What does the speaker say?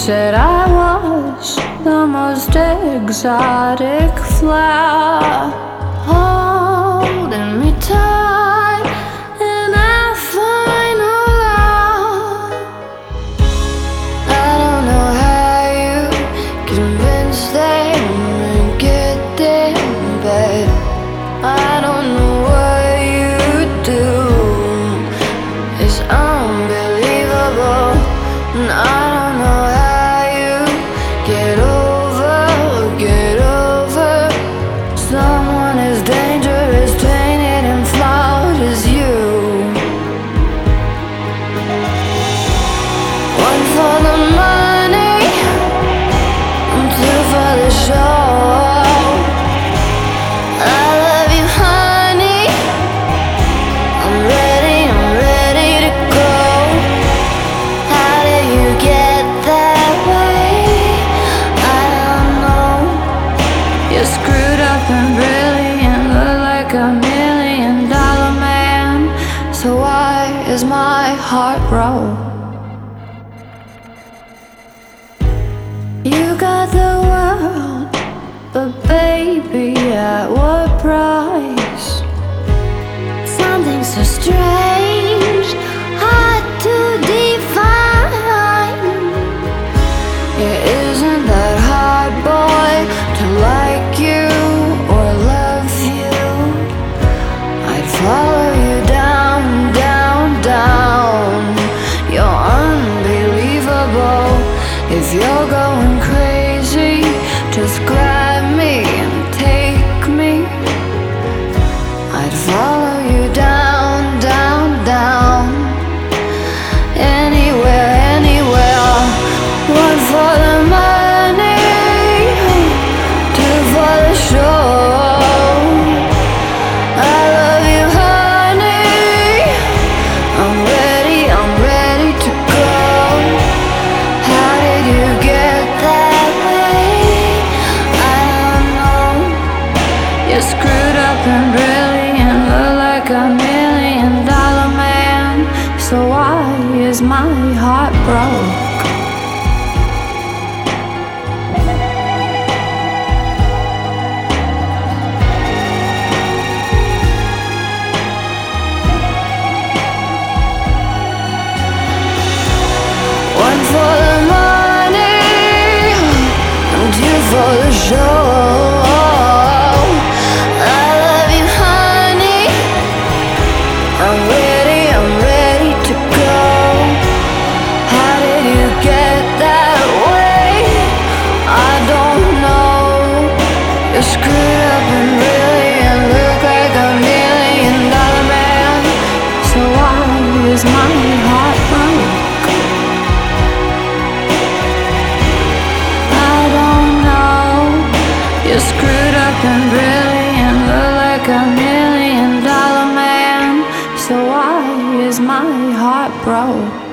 said I was the most exotic flower, holding me tight in our final hour. I don't know how you convinced them to get there, but I don't know what you do. It's unbelievable, and I don't know how you get over someone as dangerous, tainted and flawed as you. One for the money, and two for the show. I love you, honey. I'm ready to go. How did you get that way? I don't know. You're screwed up and brilliant, look like $1 million man. So why is my heart broke? You got the world, but baby, at what price? Something so strange, hard to define. It isn't that hard, boy, to like you or love you. I'd follow you down, down, down. You're unbelievable. If you're going crazy, just grab me and take me. I'd follow you down, down, down. Anywhere, anywhere. One for the money, two for the show. I love you, honey. I'm ready to go. How did you get that way? I don't know. You're screwed up and brilliant, look like $1 million man. So why is my heart broke? One for the money, and two for the show. I love you, honey. I'm ready to go. How did you get that way? I don't know. You're screwed up and brilliant, look like $1 million man. So why is my heart broke? You're screwed up and brilliant, look like $1 million man. So why is my heart broke?